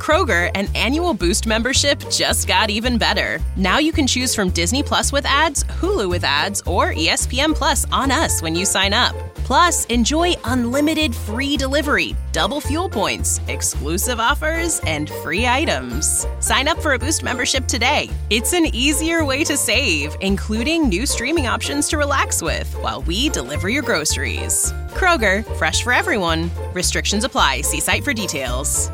Kroger, an annual Boost membership just got even better. Now you can choose from Disney Plus with ads, Hulu with ads, or ESPN Plus on us when you sign up. Plus, enjoy unlimited free delivery, double fuel points, exclusive offers, and free items. Sign up for a Boost membership today. It's an easier way to save, including new streaming options to relax with while we deliver your groceries. Kroger, fresh for everyone. Restrictions apply. See site for details.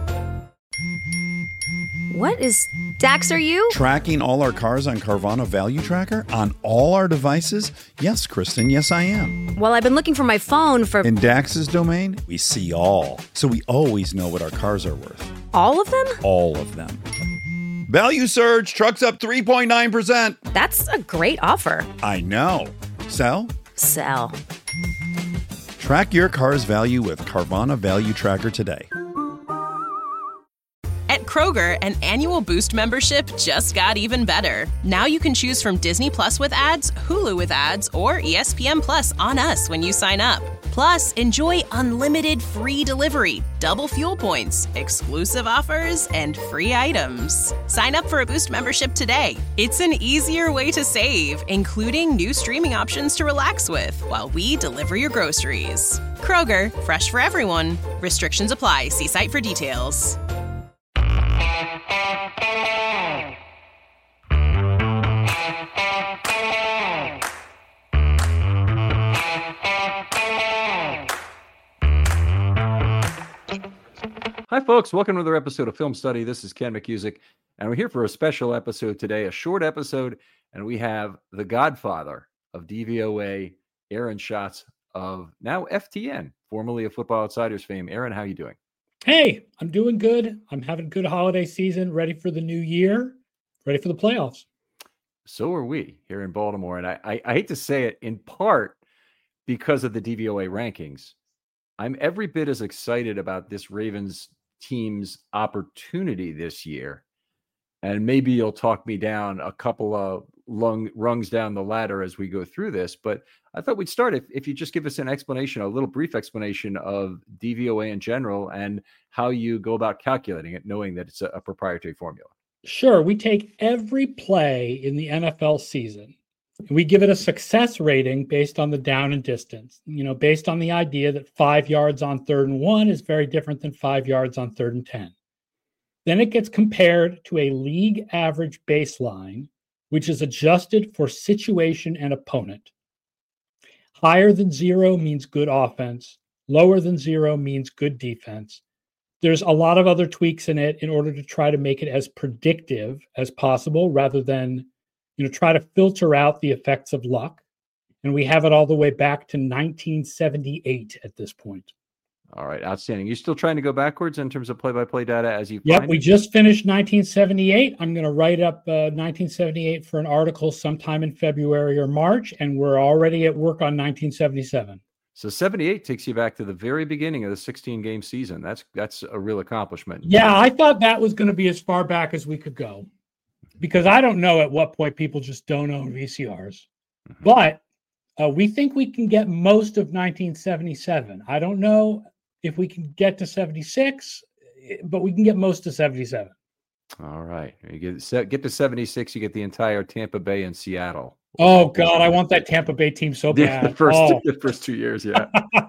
What is Dax, are you? Tracking all our cars on Carvana Value Tracker on all our devices? Yes, Kristen, yes, I am. Well, I've been looking for my phone for... In Dax's domain, we see all. So we always know what our cars are worth. All of them? All of them. Value surge, trucks up 3.9%. That's a great offer. I know. Sell? Sell. Track your car's value with Carvana Value Tracker today. At Kroger, an annual Boost membership just got even better. Now you can choose from Disney Plus with ads, Hulu with ads, or ESPN Plus on us when you sign up. Plus, enjoy unlimited free delivery, double fuel points, exclusive offers, and free items. Sign up for a Boost membership today. It's an easier way to save, including new streaming options to relax with while we deliver your groceries. Kroger, fresh for everyone. Restrictions apply. See site for details. Hi, folks. Welcome to another episode of Film Study. This is Ken McCusick, and we're here for a special episode today, a short episode, and we have the godfather of DVOA, Aaron Schatz of now FTN, formerly of Football Outsiders fame. Aaron, how are you doing? Hey, I'm doing good. I'm having a good holiday season, ready for the new year, ready for the playoffs. So are we here in Baltimore, and I hate to say it, in part because of the DVOA rankings. I'm every bit as excited about this Ravens team's opportunity this year. And maybe you'll talk me down a couple of rungs down the ladder as we go through this. But I thought we'd start if you just give us an explanation, a little brief explanation of DVOA in general and how you go about calculating it, knowing that it's a proprietary formula. Sure. We take every play in the NFL season and we give it a success rating based on the down and distance, based on the idea that 5 yards on 3rd and 1 is very different than 5 yards on 3rd and 10. Then it gets compared to a league average baseline, which is adjusted for situation and opponent. Higher than 0 means good offense. Lower than 0 means good defense. There's a lot of other tweaks in it in order to try to make it as predictive as possible rather than try to filter out the effects of luck. And we have it all the way back to 1978 at this point. All right, outstanding. You still trying to go backwards in terms of play-by-play data as you Yep, find we it? just finished 1978. I'm going to write up 1978 for an article sometime in February or March, and we're already at work on 1977. So 78 takes you back to the very beginning of the 16-game season. That's a real accomplishment. Yeah, I thought that was going to be as far back as we could go, because I don't know at what point people just don't own VCRs. Mm-hmm. But we think we can get most of 1977. I don't know if we can get to 76, but we can get most of 77. All right. You get to 76, you get the entire Tampa Bay and Seattle. Oh, God, I want that Tampa Bay team so bad. The first 2 years, yeah.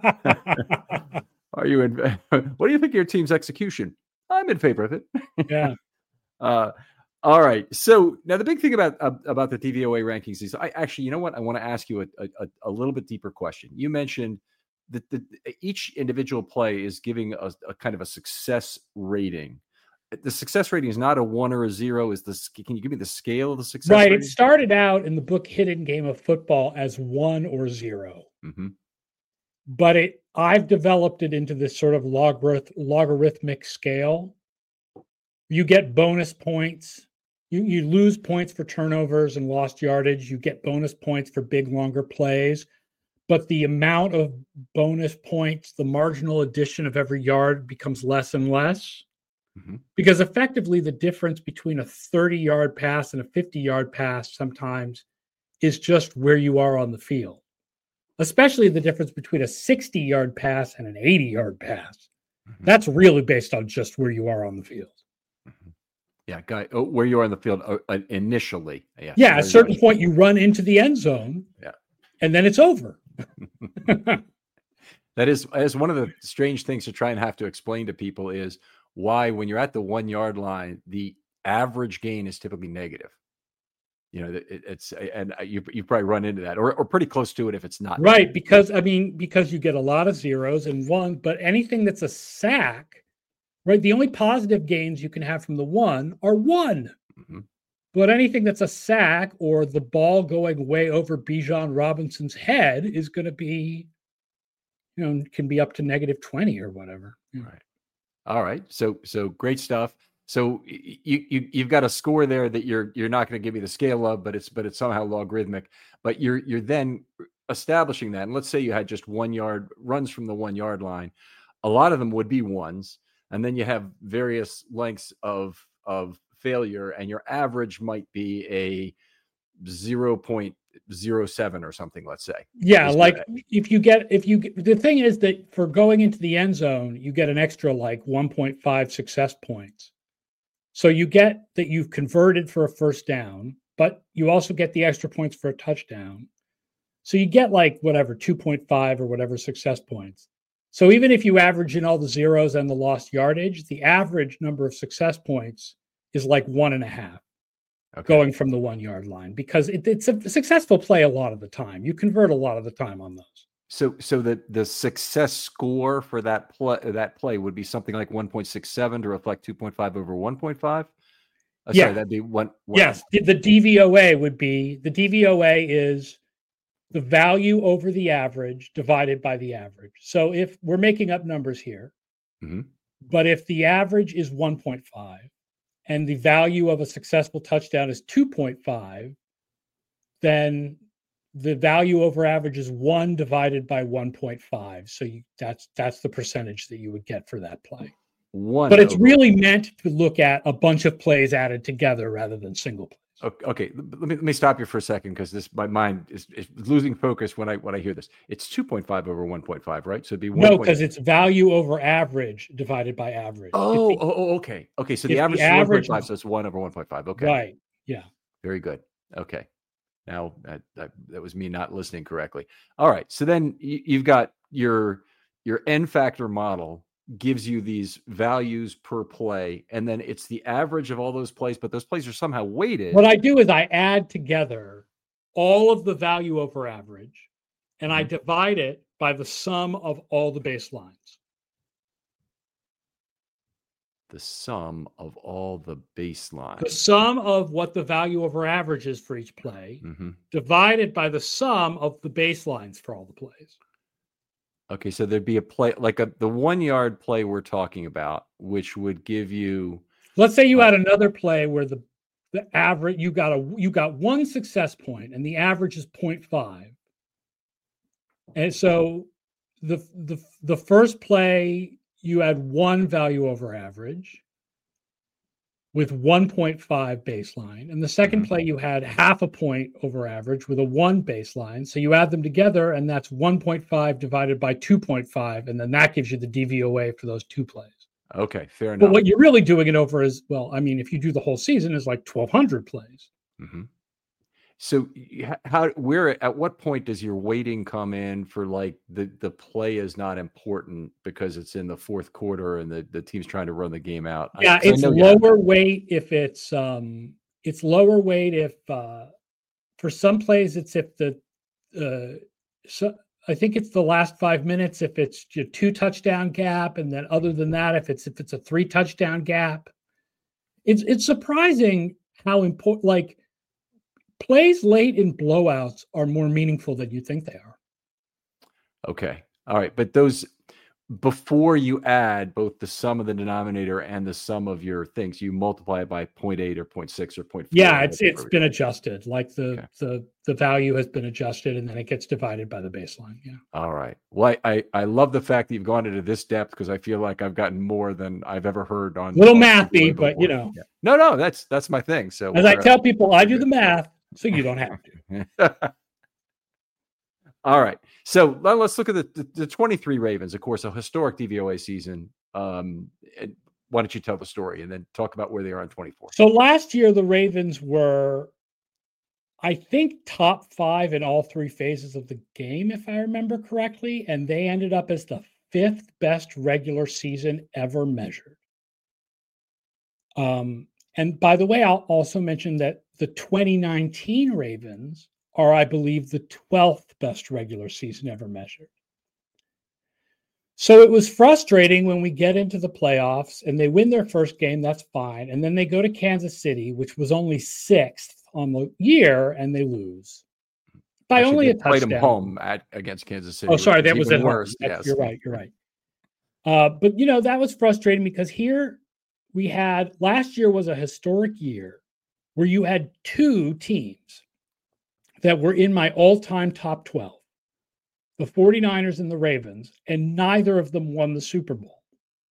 Are you in? What do you think of your team's execution? I'm in favor of it. Yeah. All right. So now the big thing about the DVOA rankings is I actually, you know what? I want to ask you a little bit deeper question. You mentioned that each individual play is giving a kind of a success rating. The success rating is not a 1 or a 0. Can you give me the scale of the success Right. rating? It started out in the book Hidden Game of Football as 1 or 0. Mm-hmm. But I've developed it into this sort of logarithmic scale. You get bonus points. You lose points for turnovers and lost yardage. You get bonus points for big, longer plays. But the amount of bonus points, the marginal addition of every yard becomes less and less. Mm-hmm. Because effectively the difference between a 30-yard pass and a 50-yard pass sometimes is just where you are on the field. Especially the difference between a 60-yard pass and an 80-yard pass. Mm-hmm. That's really based on just where you are on the field. Yeah, where you are in the field initially. Yeah, Yeah, at a certain point you run into the end zone. Yeah, and then it's over. That is one of the strange things to try and have to explain to people is why, when you're at the 1 yard line, the average gain is typically negative. You know, and you probably run into that or pretty close to it if it's not. Right. Because you get a lot of zeros and one, but anything that's a sack, right? The only positive gains you can have from the one are one. Mm-hmm. But anything that's a sack or the ball going way over Bijan Robinson's head is going to be, can be up to -20 or whatever. Right. All right. So great stuff. So you've got a score there that you're not going to give me the scale of, but it's somehow logarithmic. But you're then establishing that. And let's say you had just 1 yard runs from the 1 yard line. A lot of them would be ones, and then you have various lengths of failure, and your average might be a 0.07 or something, let's say. Yeah, the thing is that for going into the end zone, you get an extra 1.5 success points. So you get that you've converted for a first down, but you also get the extra points for a touchdown. So you get 2.5 or whatever success points. So even if you average in all the zeros and the lost yardage, the average number of success points is 1.5. Okay. Going from the 1 yard line, because it's a successful play a lot of the time. You convert a lot of the time on those. So the success score for that play would be something like 1.67 to reflect 2.5 over 1.5. Yeah, sorry, that'd be one. Yes, the DVOA is the value over the average divided by the average. So if we're making up numbers here, mm-hmm. but if the average is 1.5 and the value of a successful touchdown is 2.5, then the value over average is 1 divided by 1.5. So that's the percentage that you would get for that play. But it's really meant to look at a bunch of plays added together rather than single plays. Okay, let me stop you for a second, because my mind is losing focus when I hear this. It's 2.5 over 1.5, right? So it'd be 1. No, because it's value over average divided by average. Okay. So the average is 1.5, so it's 1 over 1.5. Okay, right. Yeah. Very good. Okay. Now that was me not listening correctly. All right. So then you've got your N factor model gives you these values per play, and then it's the average of all those plays, but those plays are somehow weighted. What I do is I add together all of the value over average, and I divide it by the sum of all the baselines. The sum of all the baselines. The sum of what the value over average is for each play, divided by the sum of the baselines for all the plays. Okay, so there'd be a play the 1 yard play we're talking about, which would give you. Let's say you had another play where the average you got one success point and the average is 0.5, and so the first play you had 1 value over average with 1.5 baseline, and the second play you had 0.5 point over average with a 1 baseline. So you add them together, and that's 1.5 divided by 2.5, and then that gives you the DVOA for those 2 plays. Okay, fair enough. But what you're really doing it over is, if you do the whole season, is 1,200 plays. Mm-hmm. So at what point does your weighting come in for the play is not important because it's in the fourth quarter and the team's trying to run the game out? Yeah, it's lower weight if it's lower weight if for some plays it's if I think it's the last 5 minutes if it's a 2 touchdown gap, and then other than that if it's a 3 touchdown gap. It's surprising how important plays late in blowouts are more meaningful than you think they are. Okay. All right. But those, before you add both the sum of the denominator and the sum of your things, you multiply it by 0.8 or 0.6 or 0.4. Yeah, it's been adjusted. The value has been adjusted, and then it gets divided by the baseline. Yeah. All right. Well, I love the fact that you've gone into this depth, because I feel like I've gotten more than I've ever heard on. Little mathy, but Yeah. No, that's my thing. So as I tell people, I do the math, so you don't have to. All right. So let's look at the 23 Ravens, of course, a historic DVOA season. why don't you tell the story and then talk about where they are in 24? So last year, the Ravens were, I think, top 5 in all 3 phases of the game, if I remember correctly. And they ended up as the 5th best regular season ever measured. And by the way, I'll also mention that the 2019 Ravens are, I believe, the 12th best regular season ever measured. So it was frustrating when we get into the playoffs and they win their first game, that's fine. And then they go to Kansas City, which was only 6th on the year, and they lose by Actually, only a they played touchdown. them home against Kansas City. Oh, sorry, that was even at worse. home. Yes. You're right. But, that was frustrating because here we had, last year was a historic year where you had 2 teams that were in my all-time top 12. The 49ers and the Ravens, and neither of them won the Super Bowl.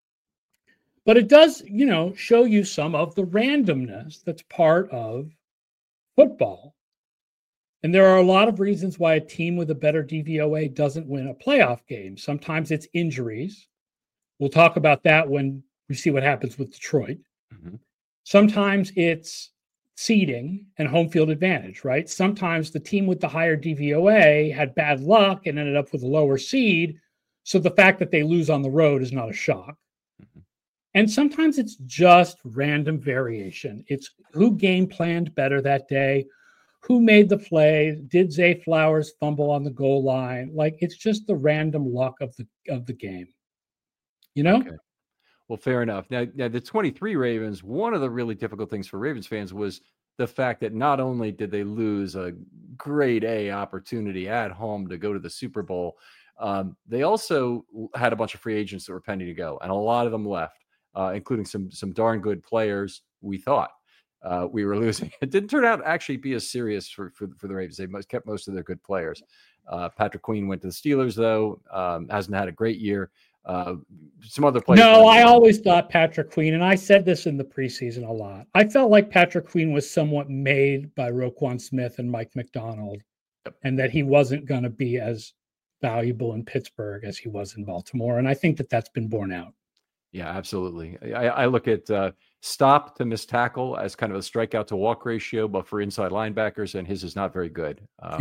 But it does, show you some of the randomness that's part of football. And there are a lot of reasons why a team with a better DVOA doesn't win a playoff game. Sometimes it's injuries. We'll talk about that when we see what happens with Detroit. Mm-hmm. Sometimes it's seeding and home field advantage, right? Sometimes the team with the higher DVOA had bad luck and ended up with a lower seed. So the fact that they lose on the road is not a shock. Mm-hmm. And sometimes it's just random variation. It's who game planned better that day, who made the play, did Zay Flowers fumble on the goal line? Like, it's just the random luck of the game. Okay. Well, fair enough. Now, the 23 Ravens, one of the really difficult things for Ravens fans was the fact that not only did they lose a grade A opportunity at home to go to the Super Bowl, they also had a bunch of free agents that were pending to go, and a lot of them left, including some darn good players we thought we were losing. It didn't turn out to actually be as serious for the Ravens. They kept most of their good players. Patrick Queen went to the Steelers, though. Hasn't had a great year. Some other players. No, I always thought Patrick Queen, and I said this in the preseason a lot. I felt like Patrick Queen was somewhat made by Roquan Smith and Mike McDonald, and that he wasn't going to be as valuable in Pittsburgh as he was in Baltimore. And I think that that's been borne out. Yeah, absolutely. I look at stop to miss tackle as kind of a strikeout to walk ratio, but for inside linebackers, and his is not very good.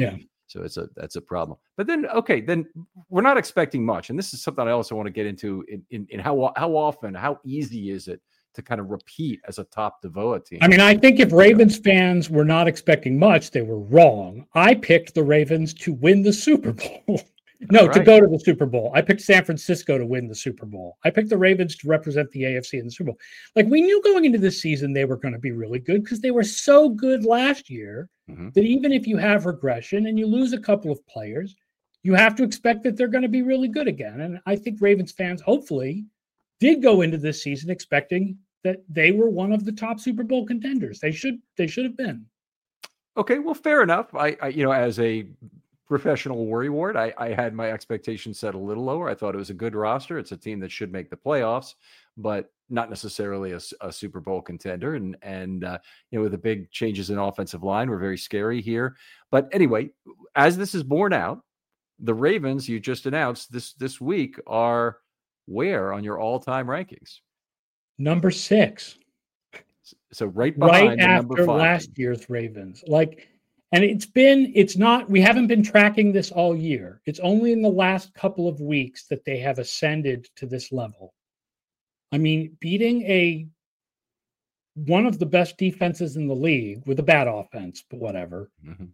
So that's a problem. But then, okay, then we're not expecting much. And this is something I also want to get into in how often, how easy is it to kind of repeat as a top DVOA team? I mean, I think if Ravens fans were not expecting much, they were wrong. I picked the Ravens to win the Super Bowl. No, to go to the Super Bowl. I picked San Francisco to win the Super Bowl. I picked the Ravens to represent the AFC in the Super Bowl. Like, we knew going into this season they were going to be really good because they were so good last year that even if you have regression and you lose a couple of players, you have to expect that they're going to be really good again. And I think Ravens fans hopefully did go into this season expecting that they were one of the top Super Bowl contenders. They should have been. Okay, well, fair enough. I as a professional worrywart, I had my expectations set a little lower. I thought it was a good roster. It's a team that should make the playoffs, but not necessarily a Super Bowl contender. And with the big changes in offensive line, we're very scary here. But anyway, as this is borne out, the Ravens you just announced this week are where on your all-time rankings? Number 6. So right behind after number 5. Last year's Ravens. And we haven't been tracking this all year. It's only in the last couple of weeks that they have ascended to this level. I mean, beating one of the best defenses in the league with a bad offense, but whatever,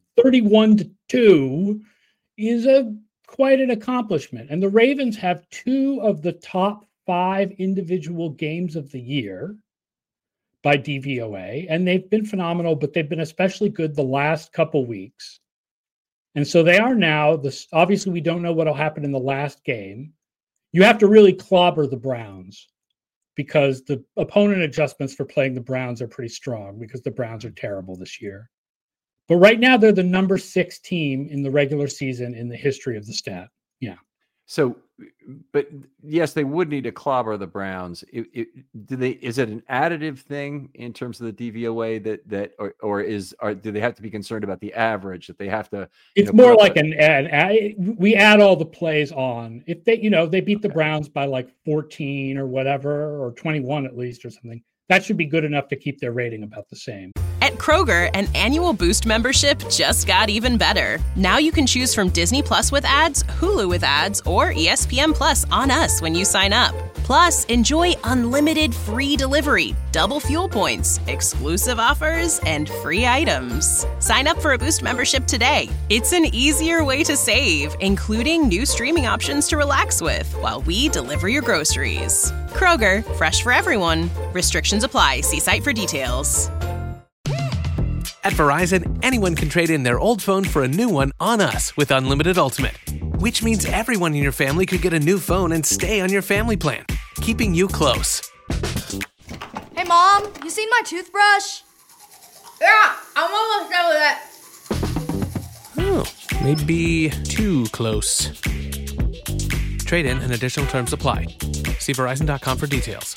31-2 is quite an accomplishment. And the Ravens have 2 of the top 5 individual games of the year by DVOA, and they've been phenomenal, but they've been especially good the last couple weeks. And so they are now, obviously we don't know what will happen in the last game. You have to really clobber the Browns because the opponent adjustments for playing the Browns are pretty strong because the Browns are terrible this year. But right now they're the number 6 team in the regular season in the history of the stat. Yeah. So but yes, they would need to clobber the Browns. Is it an additive thing in terms of the DVOA do they have to be concerned about the average that they have to? It's more like we add all the plays on. If they beat the Browns by like 14 or whatever, or 21 at least or something, that should be good enough to keep their rating about the same. At Kroger, an annual Boost membership just got even better. Now you can choose from Disney Plus with ads, Hulu with ads, or ESPN Plus on us when you sign up. Plus, enjoy unlimited free delivery, double fuel points, exclusive offers, and free items. Sign up for a Boost membership today. It's an easier way to save, including new streaming options to relax with while we deliver your groceries. Kroger, fresh for everyone. Restrictions apply. See site for details. At Verizon, anyone can trade in their old phone for a new one on us with Unlimited Ultimate, which means everyone in your family could get a new phone and stay on your family plan, keeping you close. Hey, Mom, you seen my toothbrush? Yeah, I'm almost done with it. Oh, maybe too close. Trade in and additional terms apply. See Verizon.com for details.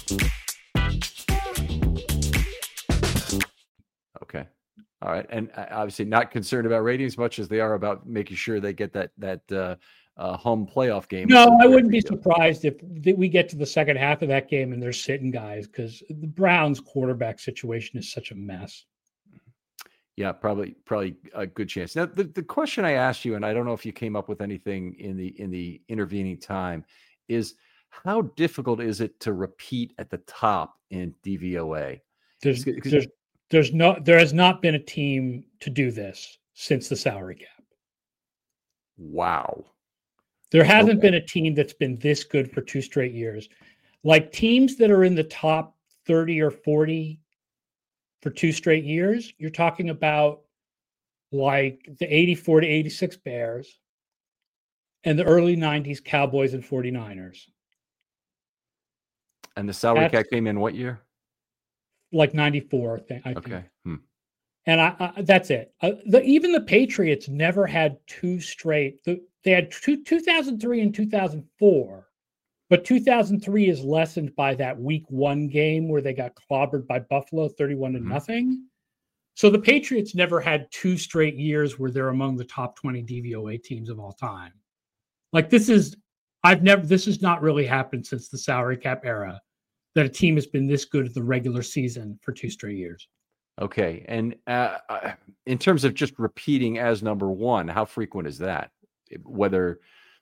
Okay. All right. And obviously not concerned about ratings as much as they are about making sure they get that home playoff game. No, I wouldn't be surprised if we get to the second half of that game and they're sitting guys, because the Browns quarterback situation is such a mess. Yeah, probably a good chance. Now, the question I asked you, and I don't know if you came up with anything in the intervening time, is how difficult is it to repeat at the top in DVOA? There has not been a team to do this since the salary cap. Wow. There hasn't been a team that's been this good for 2 straight years. Like teams that are in the top 30 or 40 for 2 straight years, you're talking about like the 84 to 86 Bears and the early 90s Cowboys and 49ers. And the salary cap came in what year? Like 94, I think. Okay. And I that's it. Even the Patriots never had 2 straight. They had 2003 and 2004, but 2003 is lessened by that week 1 game where they got clobbered by Buffalo 31 to nothing. So the Patriots never had 2 straight years where they're among the top 20 DVOA teams of all time. Like this has not really happened since the salary cap era, that a team has been this good at the regular season for 2 straight years. Okay. And in terms of just repeating as number 1, how frequent is that? Whether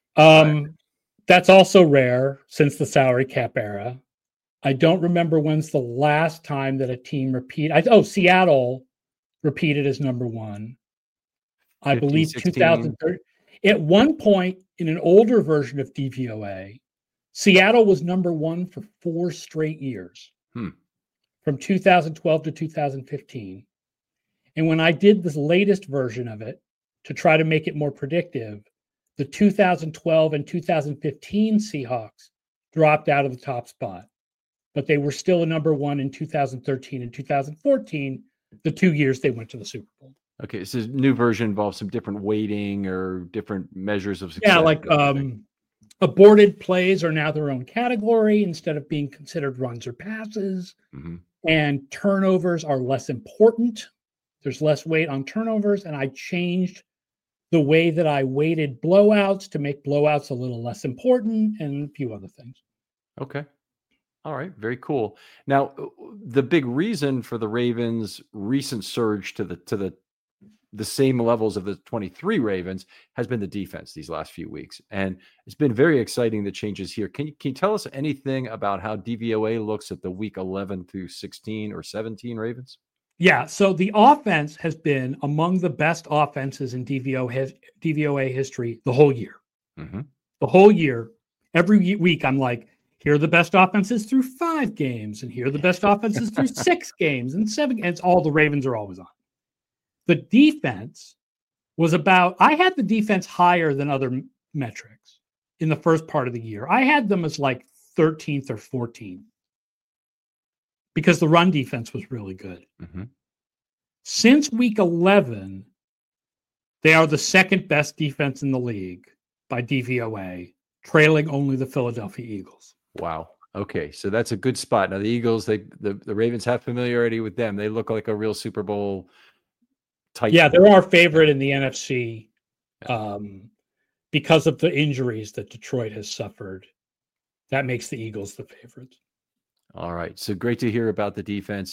that's also rare since the salary cap era. I don't remember when's the last time that a team Seattle repeated as number 1. I believe 2013. At one point in an older version of DVOA, Seattle was number 1 for 4 straight years, from 2012 to 2015. And when I did this latest version of it to try to make it more predictive, the 2012 and 2015 Seahawks dropped out of the top spot, but they were still a number 1 in 2013 and 2014, the 2 years they went to the Super Bowl. Okay, so this new version involves some different weighting or different measures of success. Yeah, like aborted plays are now their own category instead of being considered runs or passes. And turnovers are less important. There's less weight on turnovers. And I changed the way that I weighted blowouts to make blowouts a little less important, and a few other things. Okay. All right. Very cool. Now, the big reason for the Ravens' recent surge to the same levels of the 23 Ravens has been the defense these last few weeks. And it's been very exciting, the changes here. Can you tell us anything about how DVOA looks at the week 11 through 16 or 17 Ravens? Yeah, so the offense has been among the best offenses in DVOA history the whole year. The whole year, every week, I'm like, here are the best offenses through 5 games, and here are the best offenses through 6 games and 7 games. All the Ravens are always on. The defense was I had the defense higher than other metrics in the first part of the year. I had them as like 13th or 14th because the run defense was really good. Since week 11, they are the second best defense in the league by DVOA, trailing only the Philadelphia Eagles. Wow. Okay, so that's a good spot. Now the Eagles, the Ravens have familiarity with them. They look like a real Super Bowl type. Yeah, they're our favorite in the NFC because of the injuries that Detroit has suffered. That makes the Eagles the favorites. All right, so great to hear about the defense.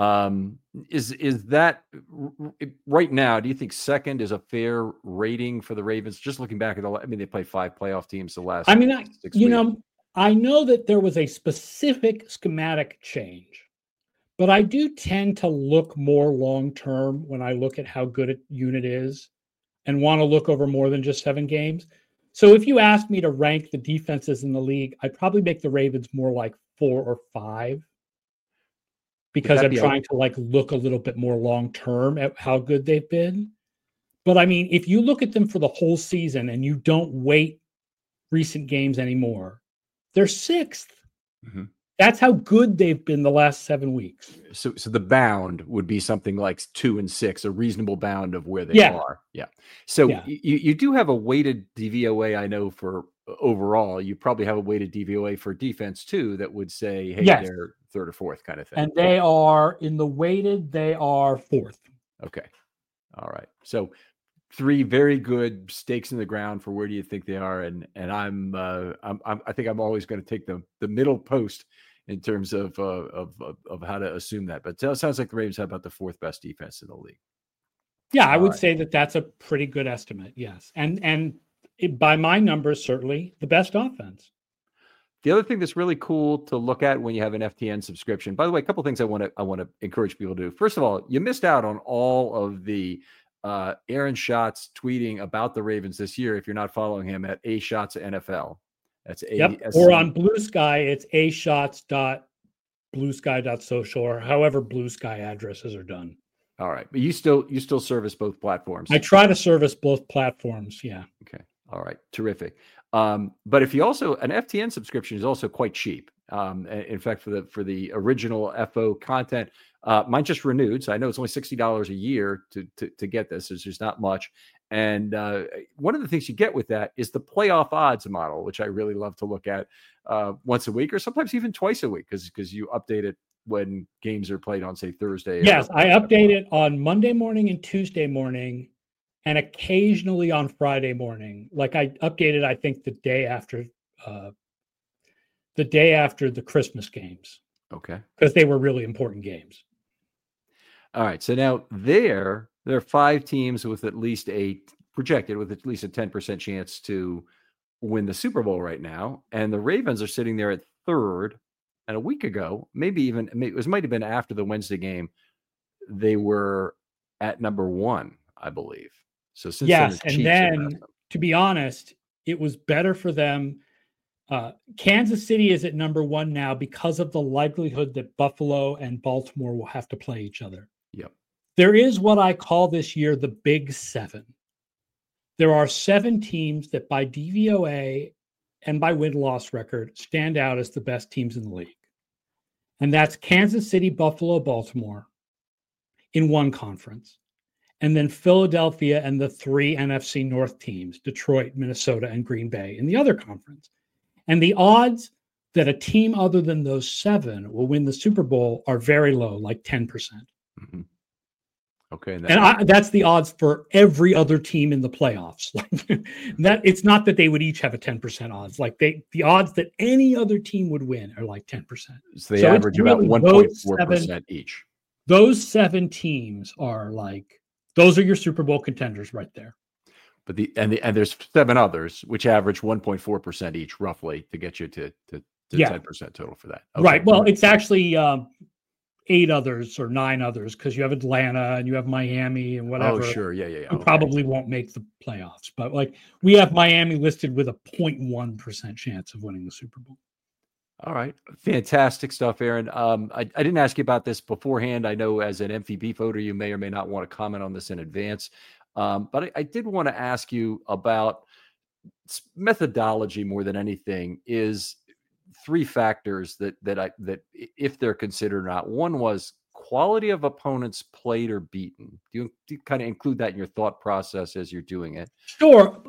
Is that right now? Do you think second is a fair rating for the Ravens? Just looking back at they played 5 playoff teams the last. 6 weeks. I know that there was a specific schematic change, but I do tend to look more long-term when I look at how good a unit is and want to look over more than just 7 games. So if you ask me to rank the defenses in the league, I'd probably make the Ravens more like 4 or 5 because I'm trying to look a little bit more long-term at how good they've been. But I mean, if you look at them for the whole season and you don't weight recent games anymore, they're 6th. Mm-hmm. That's how good they've been the last 7 weeks. So the bound would be something like 2 and 6, a reasonable bound of where they are. Yeah. So you do have a weighted DVOA, I know, for overall. You probably have a weighted DVOA for defense too that would say, hey, they're 3rd or 4th kind of thing. And they are in the weighted, they are 4th. Okay. All right. So 3 very good stakes in the ground for where do you think they are, and I think I'm always going to take the middle post in terms of how to assume that. But it sounds like the Ravens have about the 4th best defense in the league. Yeah, I would say that that's a pretty good estimate. Yes, and by my numbers, certainly the best offense. The other thing that's really cool to look at when you have an FTN subscription. By the way, a couple of things I want to encourage people to do. First of all, you missed out on all of the Aaron Schatz tweeting about the Ravens this year. If you're not following him at @SchatzNFL, that's or on Blue Sky, it's ashots.bluesky.social or however Blue Sky addresses are done. All right, but you still service both platforms. I try to service both platforms. Yeah. Okay. All right. Terrific. But if you also an FTN subscription is also quite cheap. In fact, for the original FO content. Mine just renewed, so I know it's only $60 a year to get this. It's just not much. And one of the things you get with that is the playoff odds model, which I really love to look at once a week or sometimes even twice a week because you update it when games are played on, say, Thursday. Yes, I update it on Monday morning and Tuesday morning and occasionally on Friday morning. Like I updated, I think, the day after the Christmas games. Okay. Because they were really important games. All right. So now there are 5 teams with at least projected with at least a 10% chance to win the Super Bowl right now. And the Ravens are sitting there at 3rd. And a week ago, maybe it might have been after the Wednesday game, they were at number 1, I believe. So since yes, and then to be honest, it was better for them. Kansas City is at number 1 now because of the likelihood that Buffalo and Baltimore will have to play each other. Yep. There is what I call this year the Big 7. There are 7 teams that by DVOA and by win-loss record stand out as the best teams in the league. And that's Kansas City, Buffalo, Baltimore in one conference. And then Philadelphia and the 3 NFC North teams, Detroit, Minnesota, and Green Bay in the other conference. And the odds that a team other than those 7 will win the Super Bowl are very low, like 10%. Mm-hmm. Okay. That's the odds for every other team in the playoffs. Like that, it's not that they would each have a 10% odds. Like the odds that any other team would win are like 10%. So they average about 1.4% each. Those 7 teams are those are your Super Bowl contenders right there. But there's 7 others which average 1.4% each, roughly, to get you to 10% total for that. Okay. Right. Well, it's actually 8 others or 9 others because you have Atlanta and you have Miami and whatever. Oh, sure. Yeah. Who probably won't make the playoffs. But we have Miami listed with a 0.1% chance of winning the Super Bowl. All right. Fantastic stuff, Aaron. I didn't ask you about this beforehand. I know as an MVP voter, you may or may not want to comment on this in advance. But I did want to ask you about methodology more than anything is 3 factors that if they're considered or not. One was quality of opponents played or beaten. Do you kind of include that in your thought process as you're doing it? Sure.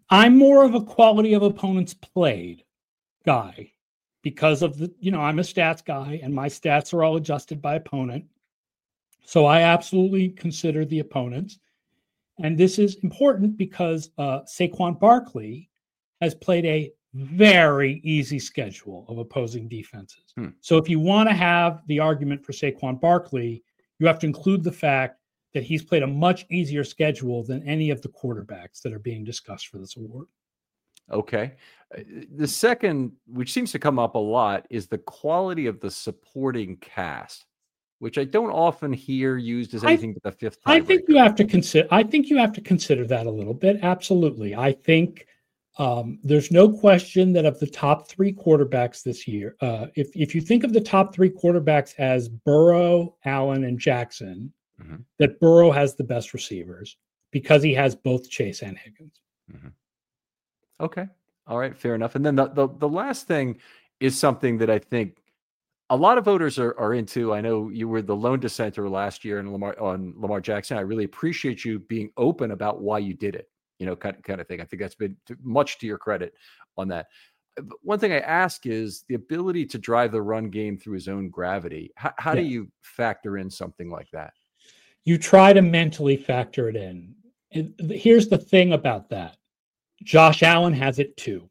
I'm more of a quality of opponents played guy because of I'm a stats guy and my stats are all adjusted by opponent. So I absolutely consider the opponents. And this is important because Saquon Barkley has played a very easy schedule of opposing defenses. So if you want to have the argument for Saquon Barkley, you have to include the fact that he's played a much easier schedule than any of the quarterbacks that are being discussed for this award. Okay. The second, which seems to come up a lot, is the quality of the supporting cast, which I don't often hear used as anything but the fifth tiebreaker. I think you have to consider that a little bit. Absolutely. I think there's no question that of the top three quarterbacks this year, if you think of the top three quarterbacks as Burrow, Allen, and Jackson, that Burrow has the best receivers because he has both Chase and Higgins. Okay. All right. Fair enough. And then the last thing is something that I think a lot of voters are into. I know you were the lone dissenter last year on Lamar Jackson. I really appreciate you being open about why you did it, kind of thing. I think that's been much to your credit on that. One thing I ask is the ability to drive the run game through his own gravity. How do you factor in something like that? You try to mentally factor it in. And here's the thing about that. Josh Allen has it too.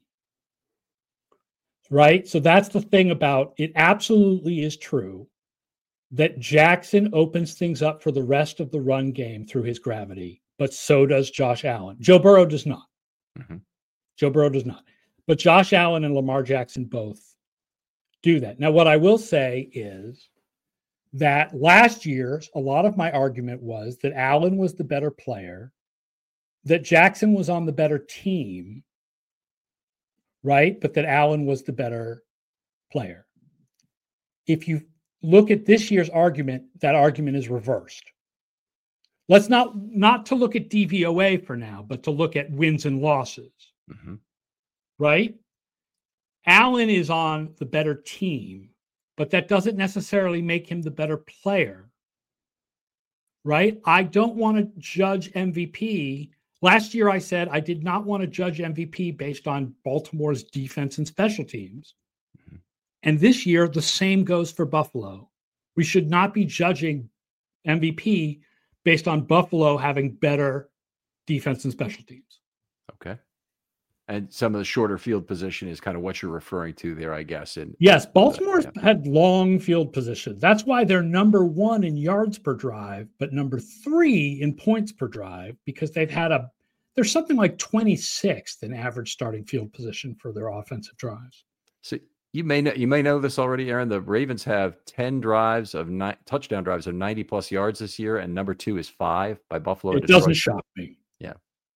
Right? So that's the thing about it. Absolutely is true that Jackson opens things up for the rest of the run game through his gravity, but so does Josh Allen. Joe Burrow does not. Joe Burrow does not. But Josh Allen and Lamar Jackson both do that. Now, what I will say is that last year, a lot of my argument was that Allen was the better player, that Jackson was on the better team, right? But that Allen was the better player. If you look at this year's argument, that argument is reversed. Let's not to look at DVOA for now, but to look at wins and losses, right? Allen is on the better team, but that doesn't necessarily make him the better player, right? I don't want to judge MVP. Last year, I said I did not want to judge MVP based on Baltimore's defense and special teams. And this year, the same goes for Buffalo. We should not be judging MVP based on Buffalo having better defense and special teams. Okay. And some of the shorter field position is kind of what you're referring to there, I guess. And yes, Baltimore's had long field position. That's why they're number 1 in yards per drive, but number 3 in points per drive, because they're something like 26th in average starting field position for their offensive drives. So you may know this already, Aaron. The Ravens have 10 drives of touchdown drives of 90 plus yards this year, and number 2 is 5 by Buffalo. It doesn't shock me. Yeah.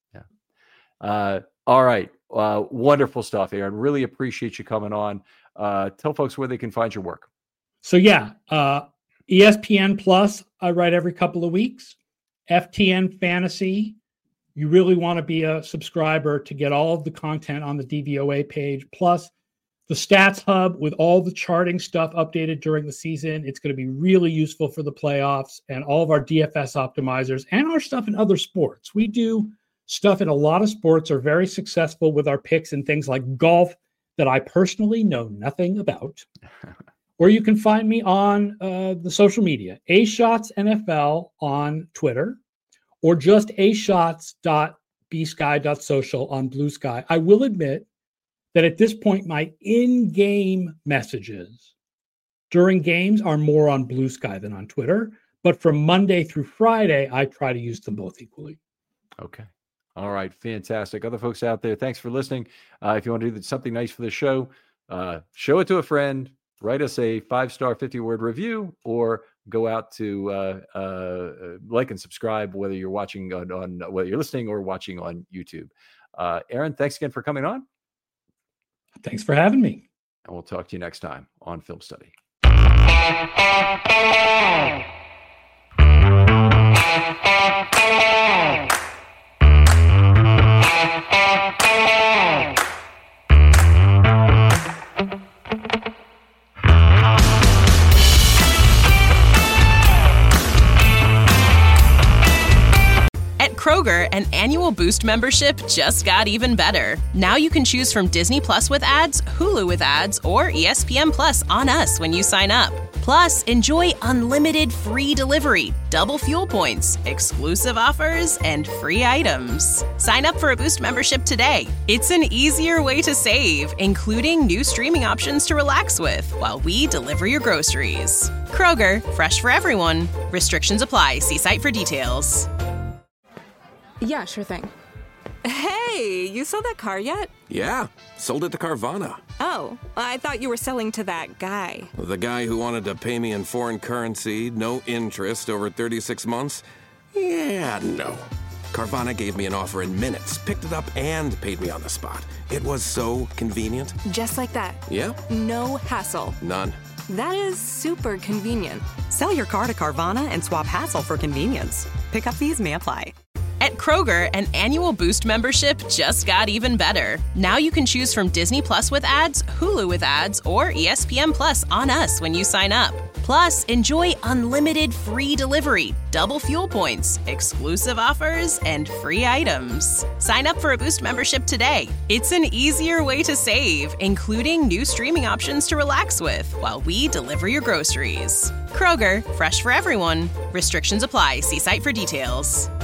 All right. Wonderful stuff, Aaron. Really appreciate you coming on. Tell folks where they can find your work. So ESPN Plus, I write every couple of weeks. FTN Fantasy, you really want to be a subscriber to get all of the content on the DVOA page, plus the Stats Hub with all the charting stuff updated during the season. It's going to be really useful for the playoffs, and all of our DFS optimizers and our stuff in other sports. We do stuff in a lot of sports, are very successful with our picks in things like golf that I personally know nothing about. Or you can find me on the social media, A-Shots NFL on Twitter, or just ashots.bsky.social on Blue Sky. I will admit that at this point, my in-game messages during games are more on Blue Sky than on Twitter. But from Monday through Friday, I try to use them both equally. Okay. All right. Fantastic. Other folks out there, thanks for listening. If you want to do something nice for the show, show it to a friend, write us a 5-star 50-word review, or go out to like and subscribe, whether you're watching on whether you're listening or watching on YouTube. Aaron, thanks again for coming on. Thanks for having me. And we'll talk to you next time on Film Study. Kroger, an annual Boost membership just got even better. Now you can choose from Disney Plus with ads, Hulu with ads, or ESPN Plus on us when you sign up. Plus, enjoy unlimited free delivery, double fuel points, exclusive offers, and free items. Sign up for a Boost membership today. It's an easier way to save, including new streaming options to relax with while we deliver your groceries. Kroger, fresh for everyone. Restrictions apply. See site for details. Yeah, sure thing. Hey, you sold that car yet? Yeah, sold it to Carvana. Oh, I thought you were selling to that guy. The guy who wanted to pay me in foreign currency, no interest, over 36 months? Yeah, no. Carvana gave me an offer in minutes, picked it up, and paid me on the spot. It was so convenient. Just like that. Yeah. No hassle. None. That is super convenient. Sell your car to Carvana and swap hassle for convenience. Pickup fees may apply. At Kroger, an annual Boost membership just got even better. Now you can choose from Disney Plus with ads, Hulu with ads, or ESPN Plus on us when you sign up. Plus, enjoy unlimited free delivery, double fuel points, exclusive offers, and free items. Sign up for a Boost membership today. It's an easier way to save, including new streaming options to relax with while we deliver your groceries. Kroger, fresh for everyone. Restrictions apply. See site for details.